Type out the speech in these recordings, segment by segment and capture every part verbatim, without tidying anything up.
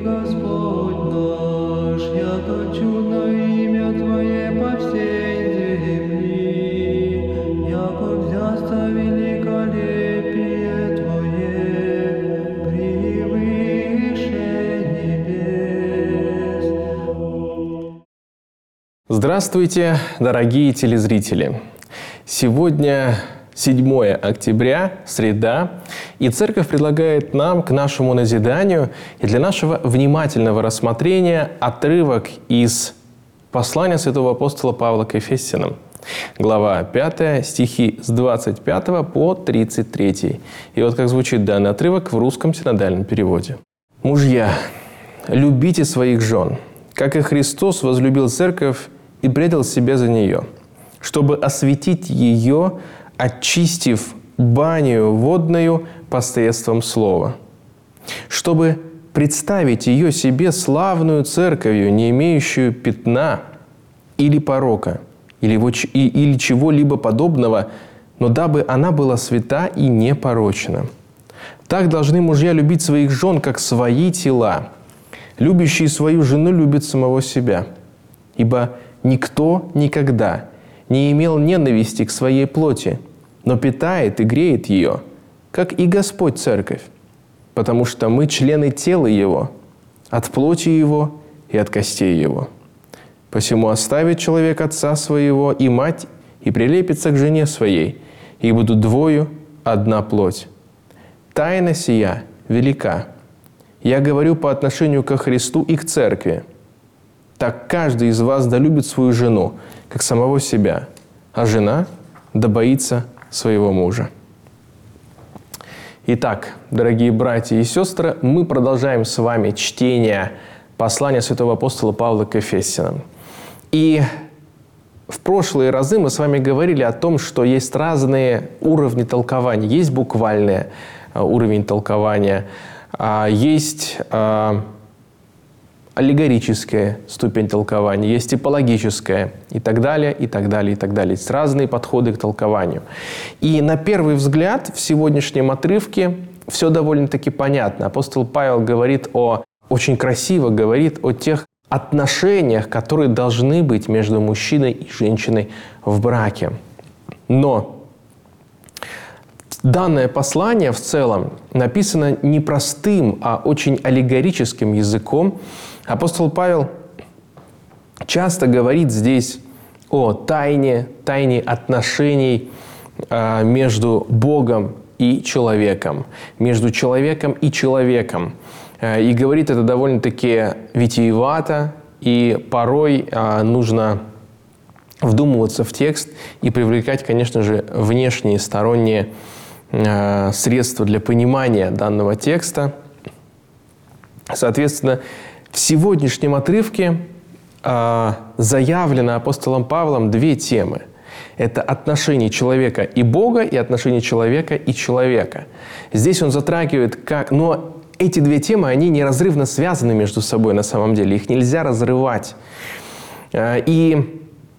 Господь наш, яко чудно имя Твое по всей земли, яко взясто великолепие Твое превыше небес. Здравствуйте, дорогие телезрители! Сегодня седьмое октября, среда, и Церковь предлагает нам к нашему назиданию и для нашего внимательного рассмотрения отрывок из послания святого апостола Павла к Ефесянам, глава пятая, стихи с двадцать пятого по тридцать третий. И вот как звучит данный отрывок в русском синодальном переводе. «Мужья, любите своих жен, как и Христос возлюбил Церковь и предал себя за нее, чтобы осветить ее, очистив баню водную посредством слова, чтобы представить ее себе славную церковью, не имеющую пятна или порока, или, или чего-либо подобного, но дабы она была свята и непорочна. Так должны мужья любить своих жен, как свои тела. Любящий свою жену любит самого себя, ибо никто никогда не имел ненависти к своей плоти, но питает и греет ее, как и Господь Церковь, потому что мы члены тела Его, от плоти Его и от костей Его. Посему оставит человек отца своего и мать, и прилепится к жене своей, и будут двою одна плоть. Тайна сия велика. Я говорю по отношению ко Христу и к Церкви. Так каждый из вас да любит свою жену, как самого себя, а жена да боится своего мужа». Итак, дорогие братья и сестры, мы продолжаем с вами чтение послания святого апостола Павла к Ефесянам. И в прошлые разы мы с вами говорили о том, что есть разные уровни толкования. Есть буквальный уровень толкования, есть аллегорическая ступень толкования, есть типологическая и так далее, и так далее, и так далее. Есть разные подходы к толкованию. И на первый взгляд в сегодняшнем отрывке все довольно-таки понятно. Апостол Павел говорит о, очень красиво говорит о тех отношениях, которые должны быть между мужчиной и женщиной в браке. Но данное послание в целом написано не простым, а очень аллегорическим языком. Апостол Павел часто говорит здесь о тайне, тайне отношений э, между Богом и человеком, между человеком и человеком. Э, и говорит это довольно-таки витиевато, и порой э, нужно вдумываться в текст и привлекать, конечно же, внешние, сторонние э, средства для понимания данного текста. Соответственно, в сегодняшнем отрывке э, заявлено апостолом Павлом две темы. Это отношения человека и Бога, и отношения человека и человека. Здесь он затрагивает как... Но эти две темы, они неразрывно связаны между собой на самом деле. Их нельзя разрывать. Э, и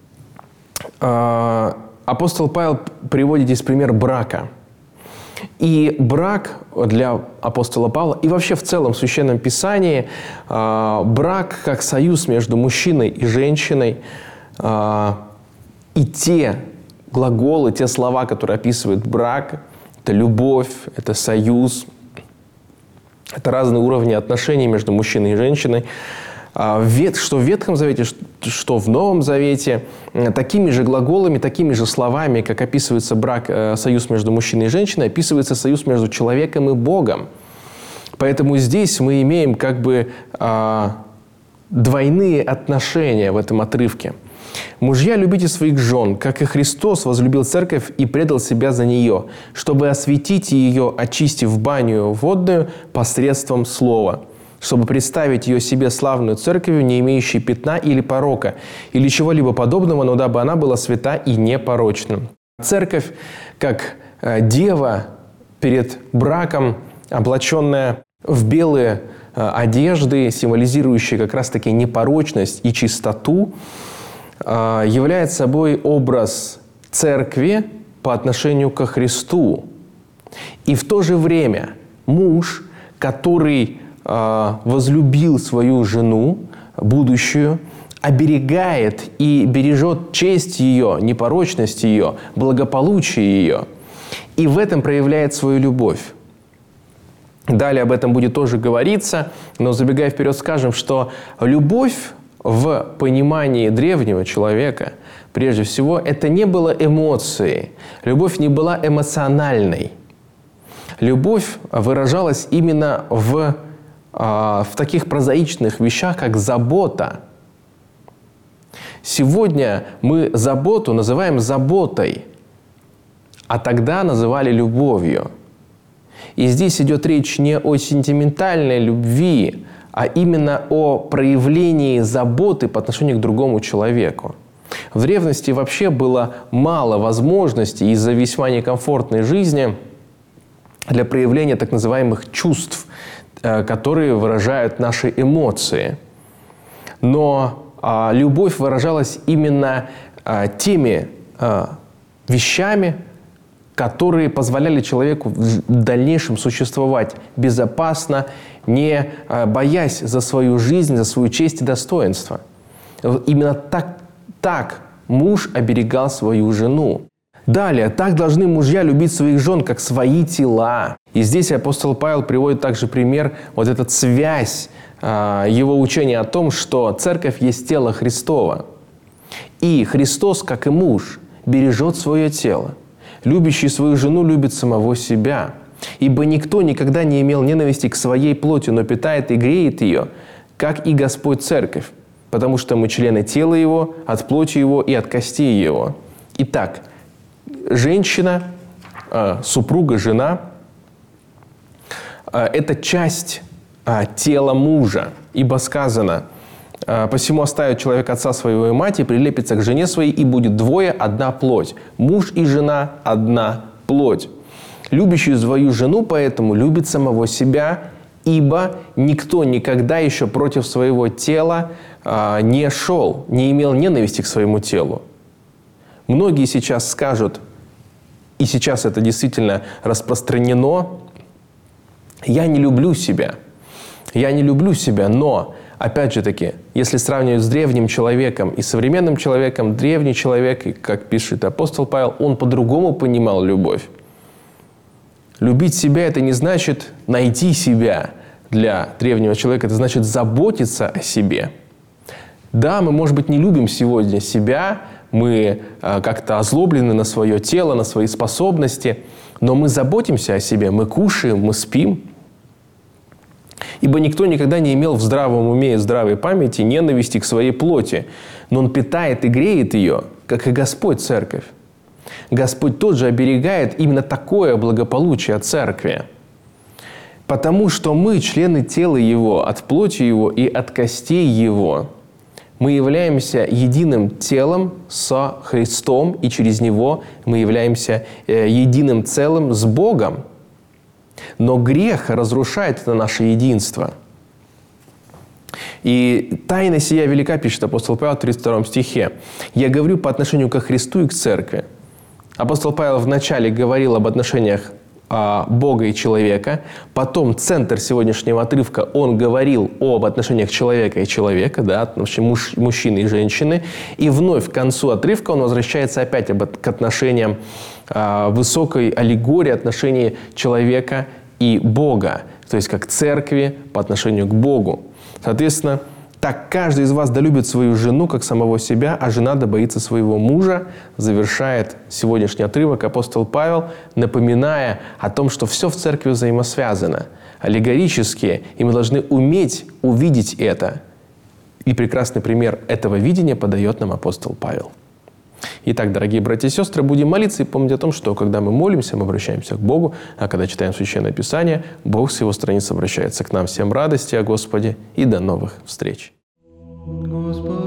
э, апостол Павел приводит здесь пример брака. И брак для апостола Павла, и вообще в целом в Священном Писании, э, брак как союз между мужчиной и женщиной, э, и те глаголы, те слова, которые описывают брак, это любовь, это союз, это разные уровни отношений между мужчиной и женщиной, что в Ветхом Завете, что в Новом Завете, такими же глаголами, такими же словами, как описывается брак, союз между мужчиной и женщиной, описывается союз между человеком и Богом. Поэтому здесь мы имеем как бы двойные отношения в этом отрывке. «Мужья, любите своих жен, как и Христос возлюбил Церковь и предал себя за нее, чтобы осветить ее, очистив баню водную посредством слова, чтобы представить ее себе славную церковью, не имеющей пятна или порока, или чего-либо подобного, но дабы она была свята и непорочна». Церковь, как дева перед браком, облаченная в белые одежды, символизирующие как раз-таки непорочность и чистоту, является собой образ церкви по отношению ко Христу. И в то же время муж, который возлюбил свою жену, будущую, оберегает и бережет честь ее, непорочность ее, благополучие ее. И в этом проявляет свою любовь. Далее об этом будет тоже говориться, но забегая вперед, скажем, что любовь в понимании древнего человека, прежде всего, это не было эмоцией. Любовь не была эмоциональной. Любовь выражалась именно в, в таких прозаичных вещах, как забота. Сегодня мы заботу называем заботой, а тогда называли любовью. И здесь идет речь не о сентиментальной любви, а именно о проявлении заботы по отношению к другому человеку. В древности вообще было мало возможностей из-за весьма некомфортной жизни для проявления так называемых чувств, которые выражают наши эмоции. Но а, любовь выражалась именно а, теми а, вещами, которые позволяли человеку в дальнейшем существовать безопасно, не боясь за свою жизнь, за свою честь и достоинство. Именно так, так муж оберегал свою жену. Далее, так должны мужья любить своих жен, как свои тела. И здесь апостол Павел приводит также пример, вот эта связь его учения о том, что церковь есть тело Христово. И Христос, как и муж, бережет свое тело. Любящий свою жену любит самого себя. Ибо никто никогда не имел ненависти к своей плоти, но питает и греет ее, как и Господь церковь. Потому что мы члены тела Его, от плоти Его и от костей Его. Итак, женщина, супруга, жена – это часть тела мужа. Ибо сказано: «Посему оставит человек отца своего и мать, и прилепится к жене своей, и будет двое, одна плоть». Муж и жена – одна плоть. Любящий свою жену поэтому любит самого себя, ибо никто никогда еще против своего тела а, не шел, не имел ненависти к своему телу. Многие сейчас скажут, и сейчас это действительно распространено: «Я не люблю себя, я не люблю себя», но опять же таки, если сравнивать с древним человеком и современным человеком, древний человек, как пишет апостол Павел, он по-другому понимал любовь. Любить себя – это не значит найти себя для древнего человека, это значит заботиться о себе. Да, мы, может быть, не любим сегодня себя, мы как-то озлоблены на свое тело, на свои способности, но мы заботимся о себе, мы кушаем, мы спим. Ибо никто никогда не имел в здравом уме и здравой памяти ненависти к своей плоти, но он питает и греет ее, как и Господь церковь. Господь тот же оберегает именно такое благополучие от церкви. Потому что мы члены тела Его, от плоти Его и от костей Его. Мы являемся единым телом со Христом, и через Него мы являемся единым целым с Богом. Но грех разрушает это наше единство. И тайна сия велика, пишет апостол Павел в тридцать втором стихе. «Я говорю по отношению ко Христу и к церкви». Апостол Павел вначале говорил об отношениях а, Бога и человека. Потом центр сегодняшнего отрывка, он говорил об отношениях человека и человека, да, муж, мужчины и женщины. И вновь к концу отрывка он возвращается опять об, к отношениям а, высокой аллегории отношений человека и Бога. То есть как церкви по отношению к Богу. Соответственно, так каждый из вас да любит свою жену, как самого себя, а жена да боится своего мужа, завершает сегодняшний отрывок апостол Павел, напоминая о том, что все в церкви взаимосвязано, аллегорически, и мы должны уметь увидеть это. И прекрасный пример этого видения подает нам апостол Павел. Итак, дорогие братья и сестры, будем молиться и помнить о том, что когда мы молимся, мы обращаемся к Богу, а когда читаем Священное Писание, Бог с Его страниц обращается к нам. Всем радости о Господе и до новых встреч! Господи.